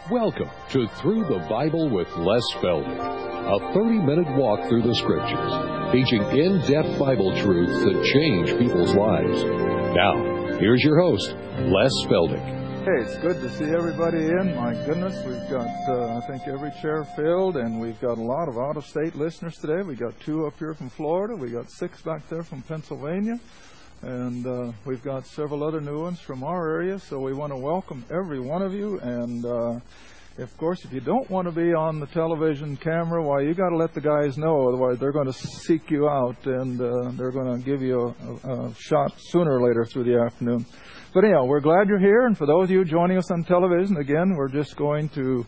Welcome to Through the Bible with Les Feldick, a 30-minute walk through the Scriptures, teaching in-depth Bible truths that change people's lives. Now, here's your host, Les Feldick. Hey, it's good to see everybody in. My goodness, we've got, I think, every chair filled, and we've got a lot of out-of-state listeners today. We got 2 up here from Florida. We got 6 back there from Pennsylvania. And we've got several other new ones from our area, so we want to welcome every one of you. And, of course, if you don't want to be on the television camera, why, you got to let the guys know. Otherwise, they're going to seek you out, and they're going to give you a shot sooner or later through the afternoon. But anyhow, we're glad you're here. And for those of you joining us on television, again, we're just going to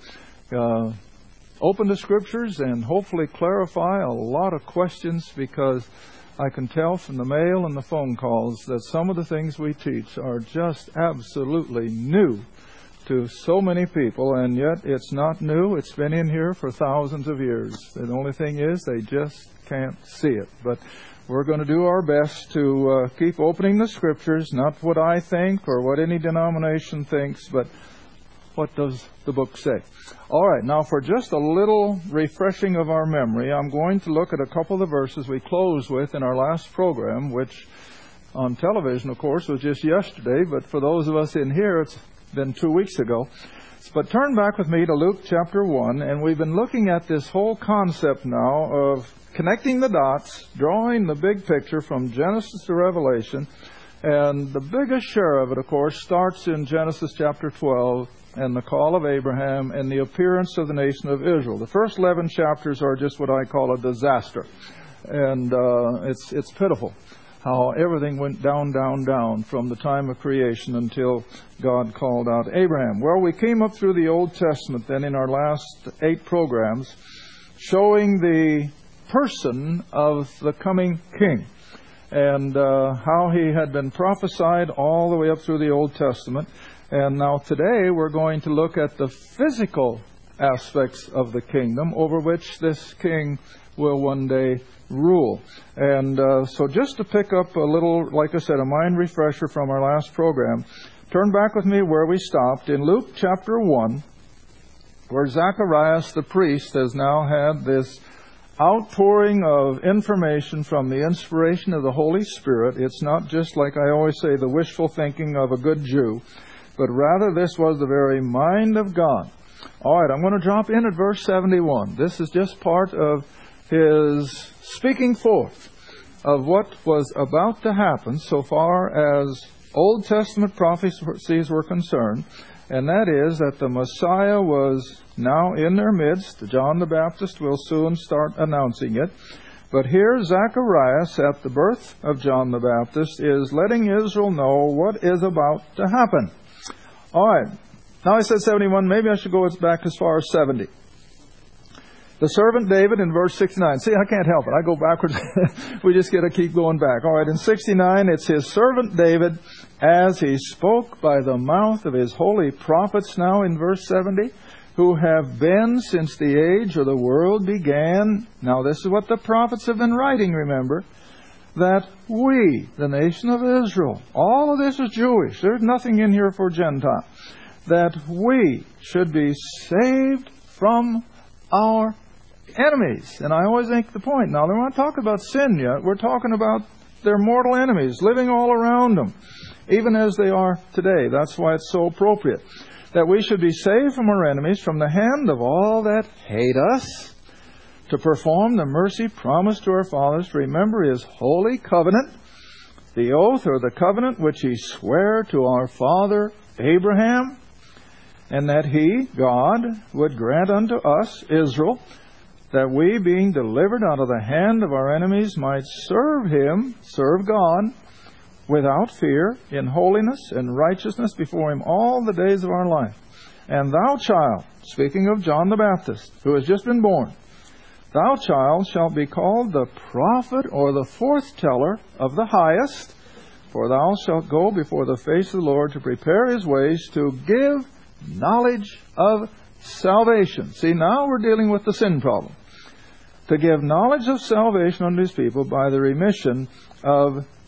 open the Scriptures and hopefully clarify a lot of questions, because I can tell from the mail and the phone calls that some of the things we teach are just absolutely new to so many people, and yet it's not new. It's been in here for thousands of years. The only thing is they just can't see it. But we're going to do our best to keep opening the Scriptures, not what I think or what any denomination thinks, but what does the book say? All right, now for just a little refreshing of our memory, I'm going to look at a couple of the verses we closed with in our last program, which on television, of course, was just yesterday, but for those of us in here, it's been 2 weeks ago. But turn back with me to Luke chapter 1, and we've been looking at this whole concept now of connecting the dots, drawing the big picture from Genesis to Revelation, and the biggest share of it, of course, starts in Genesis chapter 12, and the call of Abraham and the appearance of the nation of Israel. The first 11 chapters are just what I call a disaster. And it's pitiful how everything went down, down, down from the time of creation until God called out Abraham. Well, we came up through the Old Testament then in our last 8 programs, showing the person of the coming king, and how he had been prophesied all the way up through the Old Testament. And now today we're going to look at the physical aspects of the kingdom over which this king will one day rule. And so just to pick up a little, like I said, a mind refresher from our last program, turn back with me where we stopped in Luke chapter 1, where Zacharias the priest has now had this outpouring of information from the inspiration of the Holy Spirit. It's not just, like I always say, the wishful thinking of a good Jew, but rather this was the very mind of God. All right, I'm going to drop in at verse 71. This is just part of his speaking forth of what was about to happen so far as Old Testament prophecies were concerned, and that is that the Messiah was now in their midst. John the Baptist will soon start announcing it. But here Zacharias, at the birth of John the Baptist, is letting Israel know what is about to happen. All right. Now I said 71. Maybe I should go back as far as 70. The servant David in verse 69. See, I can't help it. I go backwards. We just got to keep going back. All right. In 69, it's his servant David as he spoke by the mouth of his holy prophets, now in verse 70, who have been since the age of the world began. Now this is what the prophets have been writing, remember, that we, the nation of Israel, all of this is Jewish, there's nothing in here for Gentile, that we should be saved from our enemies. And I always make the point, now we're not talking about sin yet, we're talking about their mortal enemies living all around them, even as they are today. That's why it's so appropriate. That we should be saved from our enemies, from the hand of all that hate us, to perform the mercy promised to our fathers, to remember His holy covenant, the oath or the covenant which He sware to our father Abraham, and that He, God, would grant unto us, Israel, that we, being delivered out of the hand of our enemies, might serve Him, serve God, without fear, in holiness and righteousness before Him all the days of our life. And thou, child, speaking of John the Baptist, who has just been born, thou, child, shalt be called the prophet or the forthteller of the highest, for thou shalt go before the face of the Lord to prepare His ways, to give knowledge of salvation. See, now we're dealing with the sin problem. To give knowledge of salvation unto His people by the remission of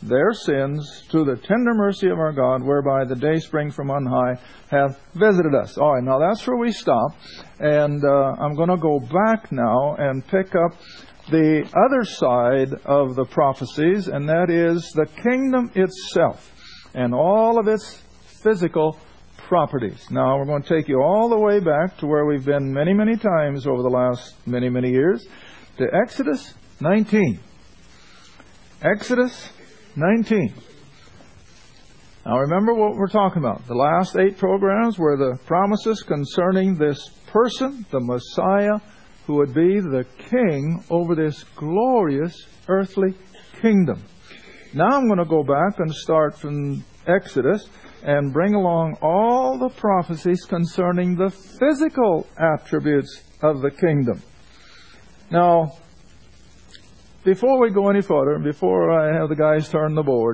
their sins through the tender mercy of our God, whereby the day spring from on high hath visited us. All right, now that's where we stop. And I'm going to go back now and pick up the other side of the prophecies, and that is the kingdom itself and all of its physical properties. Now, we're going to take you all the way back to where we've been many, many times over the last many, many years, to Exodus 19. Exodus 19. Now, remember what we're talking about. The last 8 programs were the promises concerning this person, the Messiah, who would be the king over this glorious earthly kingdom. Now I'm going to go back and start from Exodus and bring along all the prophecies concerning the physical attributes of the kingdom. Now, before we go any further, before I have the guys turn the board,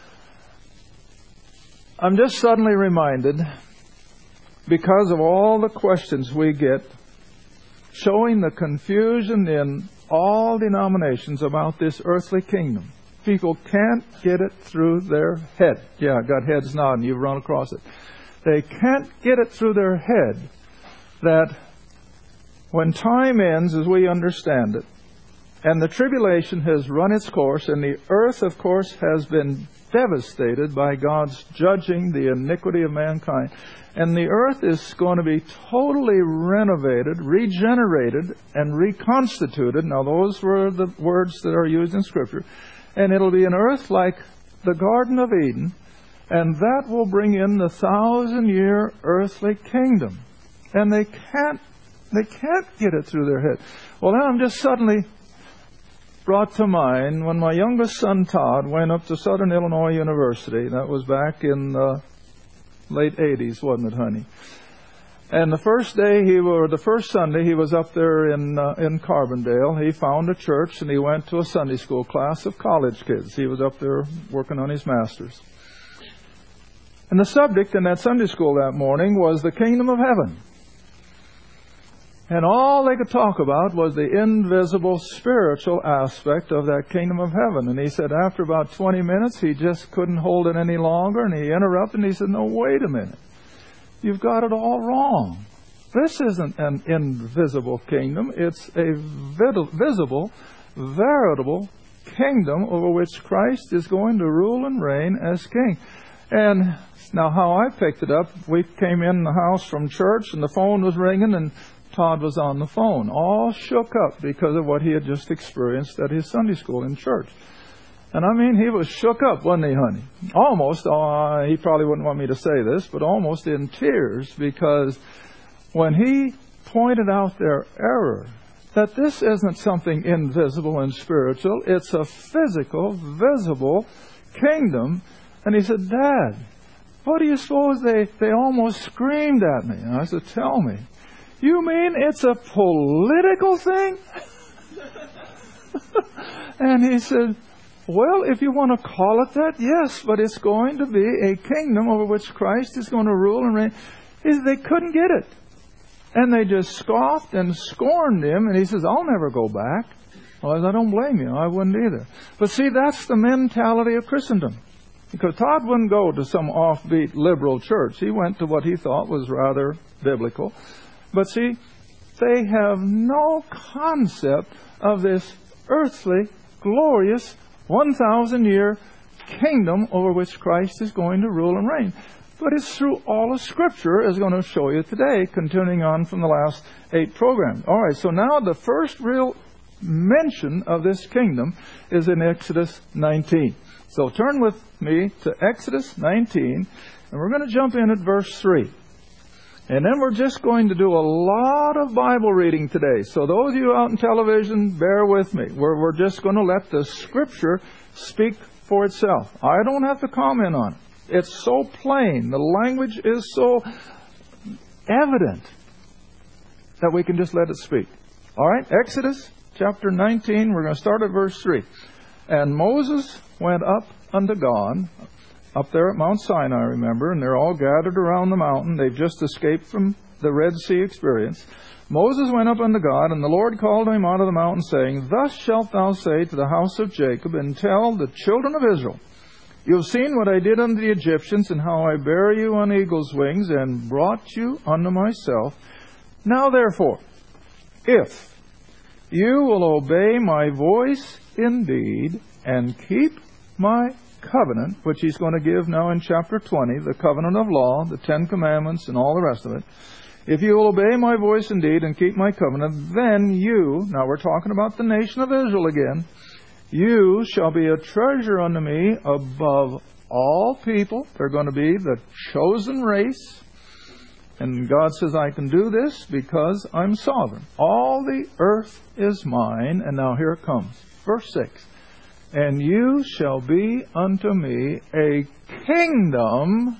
I'm just suddenly reminded, because of all the questions we get, showing the confusion in all denominations about this earthly kingdom. People can't get it through their head. Yeah, I've got heads nodding. You've run across it. They can't get it through their head that when time ends, as we understand it, and the tribulation has run its course, and the earth, of course, has been devastated by God's judging the iniquity of mankind, and the earth is going to be totally renovated, regenerated, and reconstituted. Now, those were the words that are used in Scripture. And it'll be an earth like the Garden of Eden, and that will bring in the 1,000-year earthly kingdom. And they can't get it through their head. Well, now I'm just suddenly brought to mind when my youngest son Todd went up to Southern Illinois University. That was back in the late 80s, wasn't it, honey? And the first Sunday he was up there in Carbondale. He found a church and he went to a Sunday school class of college kids. He was up there working on his master's. And the subject in that Sunday school that morning was the kingdom of heaven. And all they could talk about was the invisible spiritual aspect of that kingdom of heaven. And he said after about 20 minutes he just couldn't hold it any longer, and he interrupted and he said, "No, wait a minute. You've got it all wrong. This isn't an invisible kingdom. It's a visible, veritable kingdom over which Christ is going to rule and reign as king." And now how I picked it up, we came in the house from church and the phone was ringing and Todd was on the phone, all shook up because of what he had just experienced at his Sunday school in church. And I mean, he was shook up, wasn't he, honey? Almost, he probably wouldn't want me to say this, but almost in tears, because when he pointed out their error, that this isn't something invisible and spiritual, it's a physical, visible kingdom. And he said, "Dad, what do you suppose they almost screamed at me?" And I said, "Tell me, you mean it's a political thing?" And he said, "Well, if you want to call it that, yes, but it's going to be a kingdom over which Christ is going to rule and reign." They couldn't get it. And they just scoffed and scorned him. And he says, "I'll never go back." Well, I don't blame you. I wouldn't either. But see, that's the mentality of Christendom. Because Todd wouldn't go to some offbeat liberal church. He went to what he thought was rather biblical. But see, they have no concept of this earthly, glorious 1,000-year kingdom over which Christ is going to rule and reign. But it's through all of Scripture, as I'm going to show you today, continuing on from the last 8 programs. All right, so now the first real mention of this kingdom is in Exodus 19. So turn with me to Exodus 19, and we're going to jump in at verse 3. And then we're just going to do a lot of Bible reading today. So those of you out in television, bear with me. We're just going to let the Scripture speak for itself. I don't have to comment on it. It's so plain. The language is so evident that we can just let it speak. All right, Exodus chapter 19, we're going to start at verse 3. "And Moses went up unto God," up there at Mount Sinai, remember, and they're all gathered around the mountain. They've just escaped from the Red Sea experience. "Moses went up unto God, and the Lord called him out of the mountain, saying, Thus shalt thou say to the house of Jacob, and tell the children of Israel, You have seen what I did unto the Egyptians, and how I bare you on eagle's wings, and brought you unto myself. Now therefore, if you will obey my voice indeed, and keep my covenant, which he's going to give now in chapter 20, the covenant of law, the 10 commandments, and all the rest of it. If you will obey my voice indeed and keep my covenant, then you, now we're talking about the nation of Israel again, you shall be a treasure unto me above all people. They're going to be the chosen race. And God says, I can do this because I'm sovereign. All the earth is mine. And now here it comes. Verse 6. And you shall be unto me a kingdom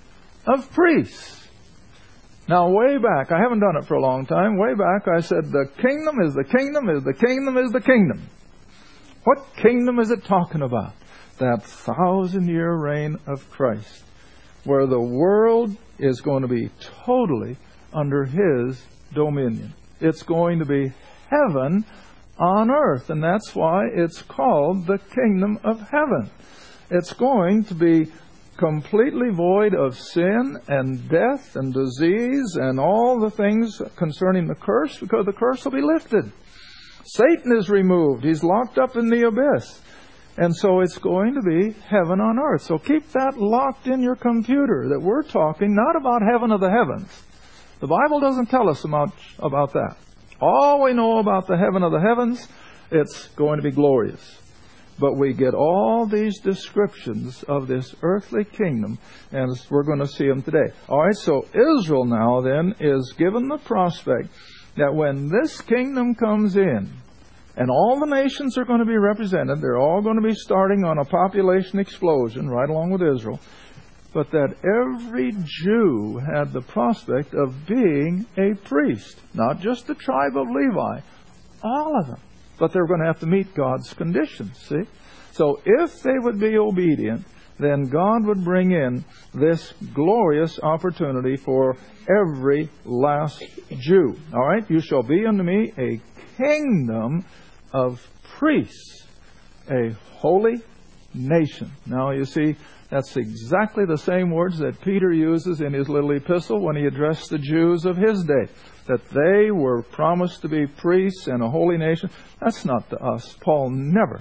of priests. Now, way back, I haven't done it for a long time. Way back, I said the kingdom is the kingdom is the kingdom is the kingdom. What kingdom is it talking about? That 1,000-year reign of Christ, where the world is going to be totally under His dominion. It's going to be heaven on earth, and that's why it's called the kingdom of heaven. It's going to be completely void of sin and death and disease and all the things concerning the curse, because the curse will be lifted. Satan is removed. He's locked up in the abyss. And so it's going to be heaven on earth. So keep that locked in your computer, that we're talking not about heaven of the heavens. The Bible doesn't tell us much about that. All we know about the heaven of the heavens, it's going to be glorious. But we get all these descriptions of this earthly kingdom, and we're going to see them today. All right, so Israel now then is given the prospect that when this kingdom comes in, and all the nations are going to be represented, they're all going to be starting on a population explosion right along with Israel, but that every Jew had the prospect of being a priest. Not just the tribe of Levi, all of them. But they're going to have to meet God's conditions, see? So if they would be obedient, then God would bring in this glorious opportunity for every last Jew. All right? You shall be unto me a kingdom of priests, a holy nation. Now, you see, that's exactly the same words that Peter uses in his little epistle when he addressed the Jews of his day, that they were promised to be priests and a holy nation. That's not to us. Paul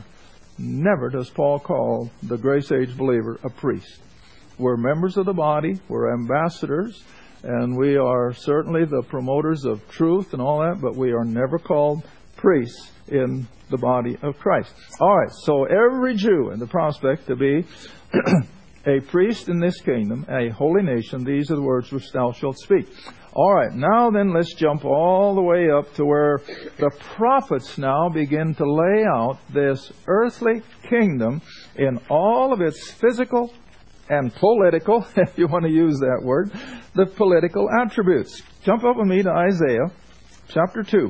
never does Paul call the Grace Age believer a priest. We're members of the body, we're ambassadors, and we are certainly the promoters of truth and all that, but we are never called priests in the body of Christ. All right, so every Jew in the prospect to be a priest in this kingdom, a holy nation, these are the words which thou shalt speak. All right, now then let's jump all the way up to where the prophets now begin to lay out this earthly kingdom in all of its physical and political, if you want to use that word, the political attributes. Jump up with me to Isaiah chapter 2.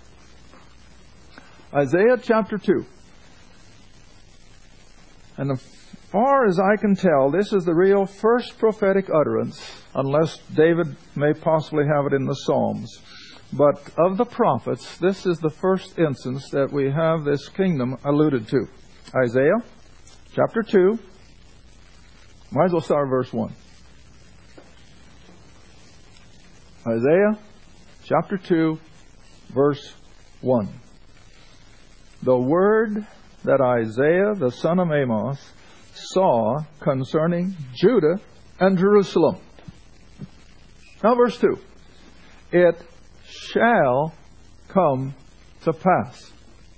Isaiah chapter 2. And as far as I can tell, this is the real first prophetic utterance, unless David may possibly have it in the Psalms. But of the prophets, this is the first instance that we have this kingdom alluded to. Isaiah chapter 2. Might as well start verse 1. Isaiah chapter 2, verse 1. The word that Isaiah, the son of Amos, saw concerning Judah and Jerusalem. Now verse 2. It shall come to pass.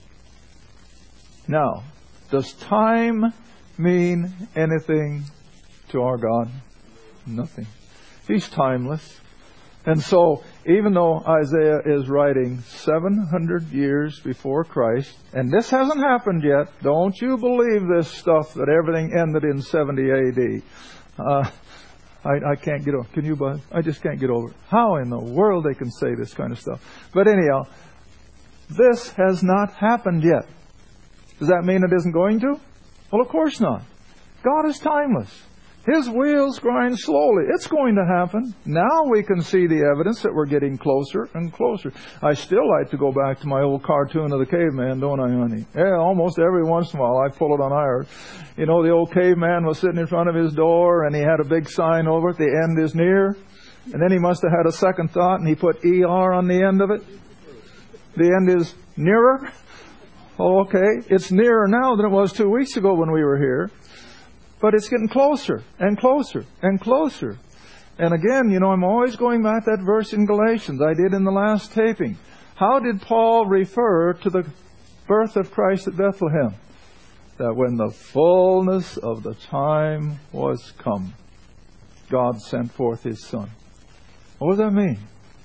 Now, does time mean anything to our God? Nothing. He's timeless. And so, even though Isaiah is writing 700 years before Christ, and this hasn't happened yet, don't you believe this stuff that everything ended in 70 A.D. I can't get over. Can you, bud? I just can't get over it. How in the world they can say this kind of stuff? But anyhow, this has not happened yet. Does that mean it isn't going to? Well, of course not. God is timeless. His wheels grind slowly. It's going to happen. Now we can see the evidence that we're getting closer and closer. I still like to go back to my old cartoon of the caveman, don't I, honey? Yeah, almost every once in a while I pull it on iron. You know, the old caveman was sitting in front of his door and he had a big sign over it, "The end is near." And then he must have had a second thought and he put ER on the end of it. The end is nearer. Oh, okay. It's nearer now than it was 2 weeks ago when we were here. But it's getting closer and closer and closer. And again, you know, I'm always going back to that verse in Galatians I did in the last taping. How did Paul refer to the birth of Christ at Bethlehem? That when the fullness of the time was come, God sent forth His Son. What does that mean?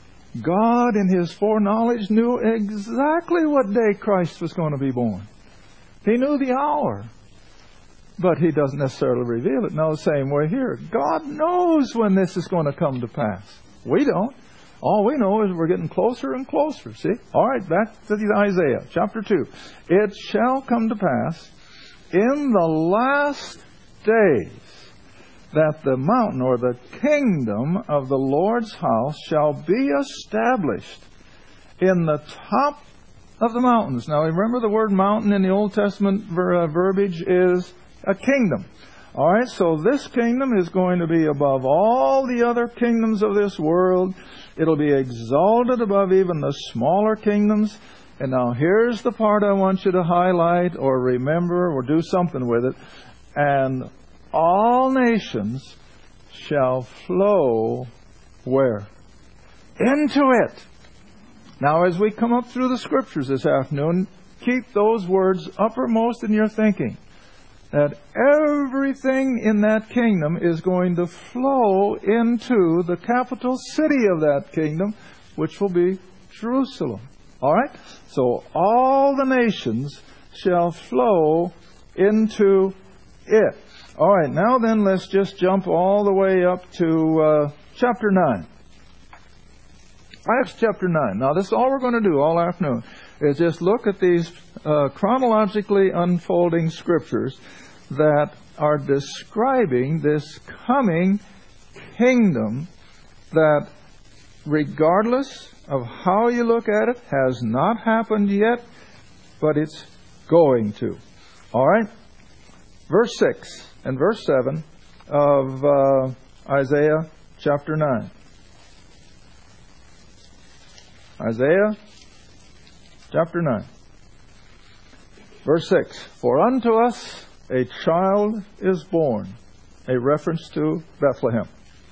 God in His foreknowledge knew exactly what day Christ was going to be born. He knew the hour. But He doesn't necessarily reveal it. Now, the same way here. God knows when this is going to come to pass. We don't. All we know is we're getting closer and closer. See? All right, back to Isaiah chapter 2. It shall come to pass in the last days that the mountain or the kingdom of the Lord's house shall be established in the top of the mountains. Now, remember the word mountain in the Old Testament verbiage is a kingdom. All right, so this kingdom is going to be above all the other kingdoms of this world. It'll be exalted above even the smaller kingdoms. And now here's the part I want you to highlight or remember or do something with it. And all nations shall flow where? Into it. Now, as we come up through the Scriptures this afternoon, keep those words uppermost in your thinking. That everything in that kingdom is going to flow into the capital city of that kingdom, which will be Jerusalem. All right? So all the nations shall flow into it. All right, now then let's just jump all the way up to chapter 9. Acts chapter 9. Now, this is all we're going to do all afternoon, is just look at these chronologically unfolding Scriptures that are describing this coming kingdom that, regardless of how you look at it, has not happened yet, but it's going to. All right? Verse 6 and verse 7 of Isaiah chapter 9. Isaiah chapter 9. Verse 6. For unto us a child is born. A reference to Bethlehem.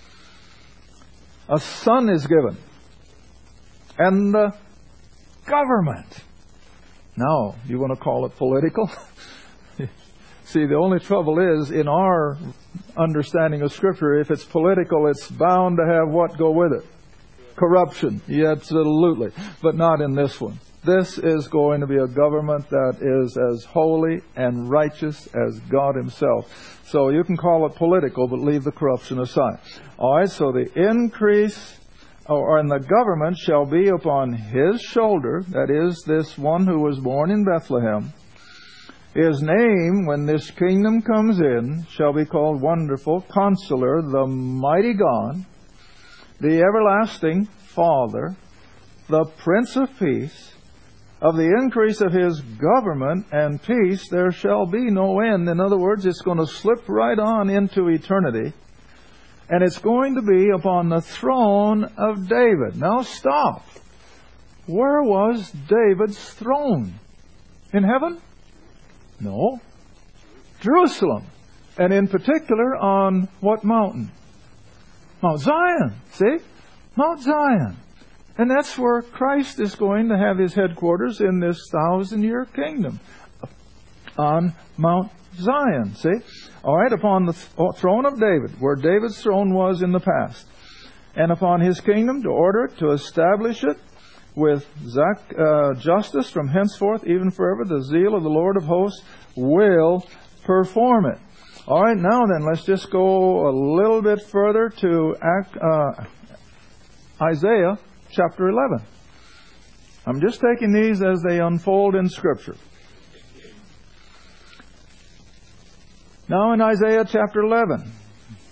A son is given. And the government. Now, you want to call it political? See, the only trouble is, in our understanding of Scripture, if it's political, it's bound to have what go with it? Corruption. Yeah, absolutely. But not in this one. This is going to be a government that is as holy and righteous as God Himself. So you can call it political, but leave the corruption aside. All right, so the increase and the government shall be upon His shoulder, that is, this one who was born in Bethlehem. His name, when this kingdom comes in, shall be called Wonderful, Counselor, the Mighty God, the Everlasting Father, the Prince of Peace. Of the increase of His government and peace there shall be no end. In other words, it's going to slip right on into eternity. And it's going to be upon the throne of David. Now stop. Where was David's throne? In heaven? No. Jerusalem. And in particular, on what mountain? Mount Zion. See? Mount Zion. And that's where Christ is going to have His headquarters in this 1,000-year kingdom. On Mount Zion. See? All right, upon the throne of David, where David's throne was in the past. And upon His kingdom, to order it, to establish it, with justice from henceforth, even forever, the zeal of the Lord of hosts will perform it. All right, now then, let's just go a little bit further to Isaiah chapter 11. I'm just taking these as they unfold in Scripture. Now in Isaiah chapter 11,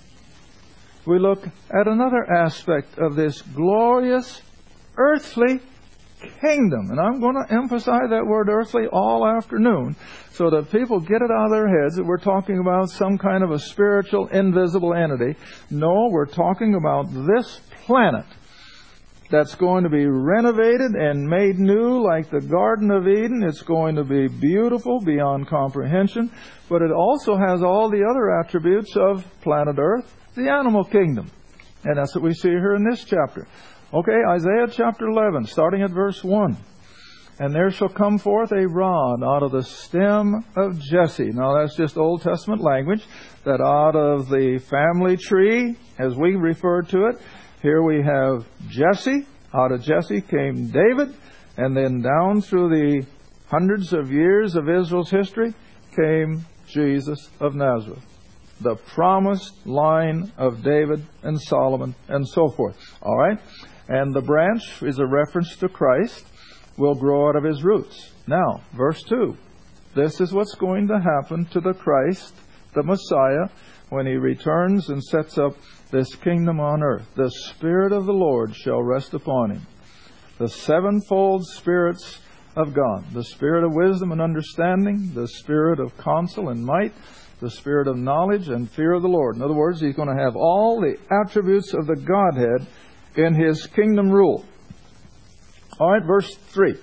we look at another aspect of this glorious earthly kingdom. And I'm going to emphasize that word earthly all afternoon so that people get it out of their heads that we're talking about some kind of a spiritual, invisible entity. No, we're talking about this planet that's going to be renovated and made new like the Garden of Eden. It's going to be beautiful beyond comprehension, but it also has all the other attributes of planet Earth, the animal kingdom. And that's what we see here in this chapter. Okay, Isaiah chapter 11, starting at verse 1. And there shall come forth a rod out of the stem of Jesse. Now that's just Old Testament language, that out of the family tree, as we refer to it, here we have Jesse. Out of Jesse came David. And then down through the hundreds of years of Israel's history came Jesus of Nazareth, the promised line of David and Solomon and so forth. All right? And the branch is a reference to Christ, will grow out of his roots. Now, verse 2. This is what's going to happen to the Christ, the Messiah, when he returns and sets up this kingdom on earth. The Spirit of the Lord shall rest upon him. The sevenfold spirits of God. The Spirit of wisdom and understanding. The Spirit of counsel and might. The Spirit of knowledge and fear of the Lord. In other words, he's going to have all the attributes of the Godhead in his kingdom rule. All right, verse 3.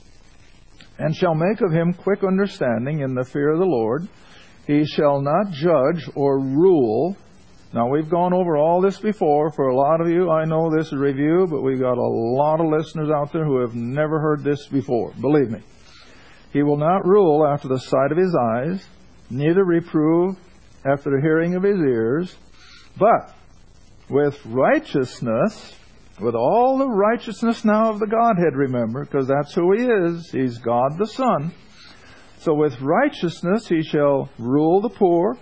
And shall make of him quick understanding in the fear of the Lord. He shall not judge or rule. Now, we've gone over all this before. For a lot of you, I know this is a review, but we've got a lot of listeners out there who have never heard this before. Believe me. He will not rule after the sight of his eyes, neither reprove after the hearing of his ears, but with righteousness, with all the righteousness now of the Godhead, remember, because that's who he is. He's God the Son. So with righteousness he shall rule the poor,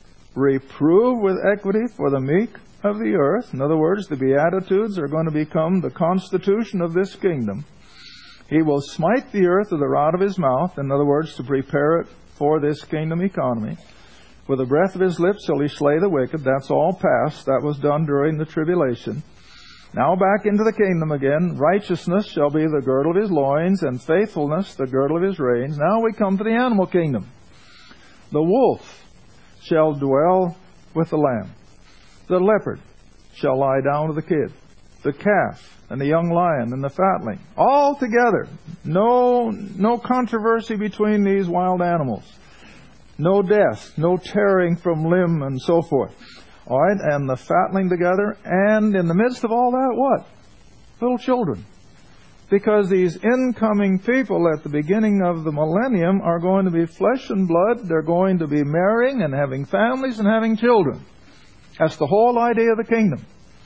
reprove with equity for the meek of the earth. In other words, the Beatitudes are going to become the constitution of this kingdom. He will smite the earth with the rod of his mouth. In other words, to prepare it for this kingdom economy. With the breath of his lips shall he slay the wicked. That's all past. That was done during the tribulation. Now back into the kingdom again. Righteousness shall be the girdle of his loins, and faithfulness the girdle of his reins. Now we come to the animal kingdom. The wolf shall dwell with the lamb. The leopard shall lie down with the kid. The calf and the young lion and the fatling. All together. No controversy between these wild animals. No death. No tearing from limb and so forth. All right, and the fatling together, and in the midst of all that, what? Little children. Because these incoming people at the beginning of the millennium are going to be flesh and blood. They're going to be marrying and having families and having children. That's the whole idea of the kingdom.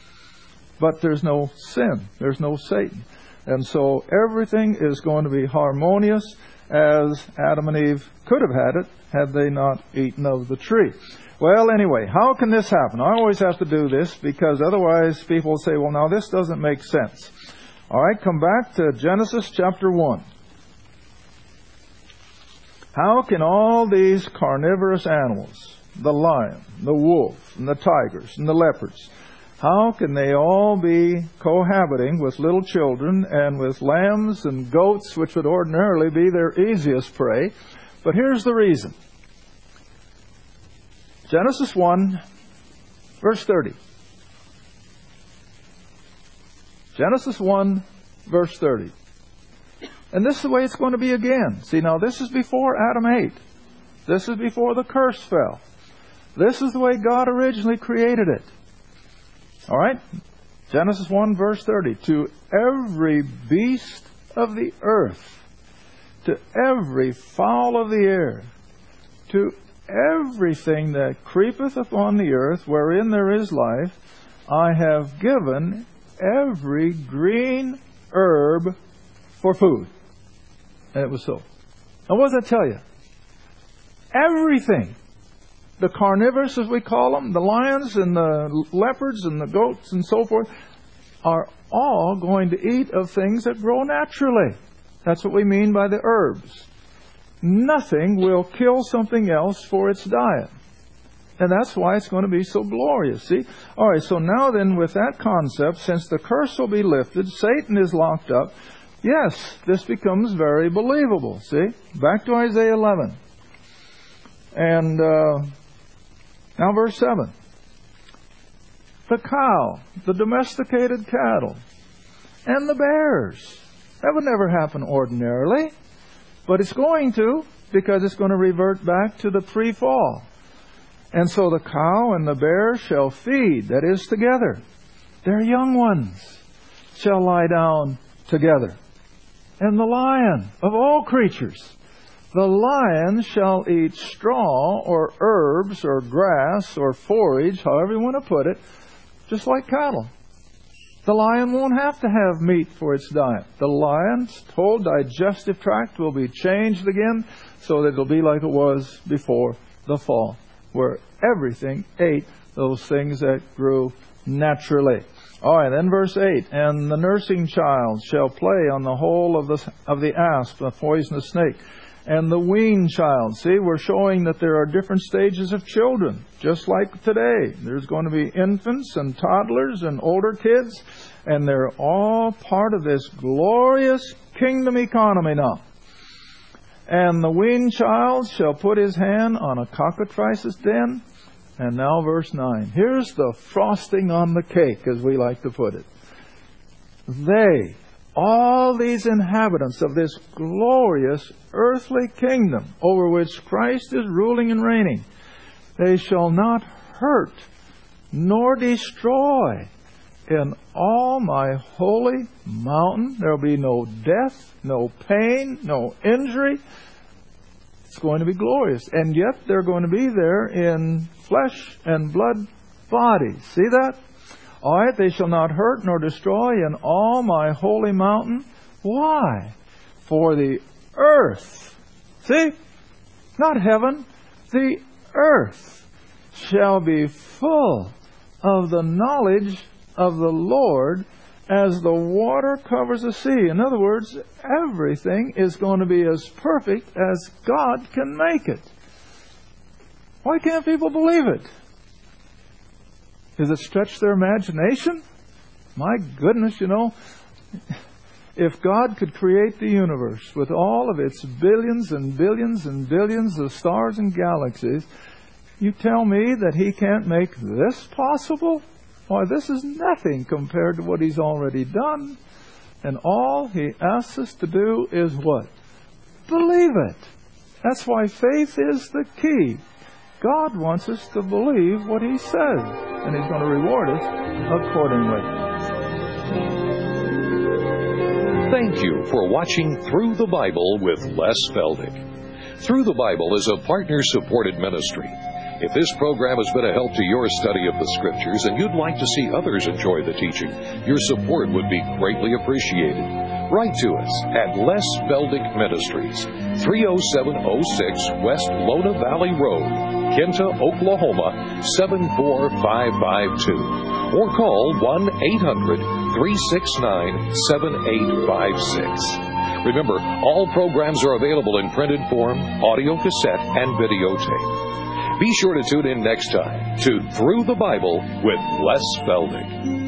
But there's no sin. There's no Satan. And so everything is going to be harmonious as Adam and Eve could have had it had they not eaten of the tree. Well, anyway, how can this happen? I always have to do this because otherwise people say, well, now this doesn't make sense. All right, come back to Genesis chapter 1. How can all these carnivorous animals, the lion, the wolf, and the tigers, and the leopards, how can they all be cohabiting with little children and with lambs and goats, which would ordinarily be their easiest prey? But here's the reason. Genesis 1, verse 30. Genesis 1, verse 30. And this is the way it's going to be again. See, now this is before Adam ate. This is before the curse fell. This is the way God originally created it. All right? Genesis 1, verse 30. To every beast of the earth, to every fowl of the air, to everything that creepeth upon the earth, wherein there is life, I have given every green herb for food. And it was so. Now what does that tell you? Everything. The carnivorous, as we call them, the lions and the leopards and the goats and so forth, are all going to eat of things that grow naturally. That's what we mean by the herbs. Nothing will kill something else for its diet. And that's why it's going to be so glorious. See? All right, so now then with that concept, since the curse will be lifted, Satan is locked up, yes, this becomes very believable. See? Back to Isaiah 11. And now verse 7. The cow, the domesticated cattle, and the bears. That would never happen ordinarily. But it's going to, because it's going to revert back to the pre-fall. And so the cow and the bear shall feed, that is, together. Their young ones shall lie down together. And the lion of all creatures, the lion shall eat straw or herbs or grass or forage, however you want to put it, just like cattle. The lion won't have to have meat for its diet. The lion's whole digestive tract will be changed again so that it'll be like it was before the fall, where everything ate those things that grew naturally. All right, then verse 8. And the nursing child shall play on the hole of the asp, the poisonous snake. And the weaned child. See, we're showing that there are different stages of children, just like today. There's going to be infants and toddlers and older kids, and they're all part of this glorious kingdom economy now. And the weaned child shall put his hand on a cockatrice's den. And now verse 9. Here's the frosting on the cake, as we like to put it. They, all these inhabitants of this glorious earthly kingdom over which Christ is ruling and reigning, they shall not hurt nor destroy in all my holy mountain. There will be no death, no pain, no injury. It's going to be glorious. And yet they're going to be there in flesh and blood bodies. See that? All right, they shall not hurt nor destroy in all my holy mountain. Why? For the earth, see, not heaven, the earth shall be full of the knowledge of the Lord as the water covers the sea. In other words, everything is going to be as perfect as God can make it. Why can't people believe it? Does it stretch their imagination? My goodness, you know, if God could create the universe with all of its billions and billions and billions of stars and galaxies, you tell me that He can't make this possible? Why, this is nothing compared to what He's already done. And all He asks us to do is what? Believe it. That's why faith is the key. God wants us to believe what He says, and He's going to reward us accordingly. Thank you for watching Through the Bible with Les Feldick. Through the Bible is a partner-supported ministry. If this program has been a help to your study of the Scriptures and you'd like to see others enjoy the teaching, your support would be greatly appreciated. Write to us at Les Feldick Ministries, 30706 West Lona Valley Road, Kinta, Oklahoma, 74552. Or call 1-800-369-7856. Remember, all programs are available in printed form, audio cassette, and videotape. Be sure to tune in next time to Through the Bible with Les Feldick.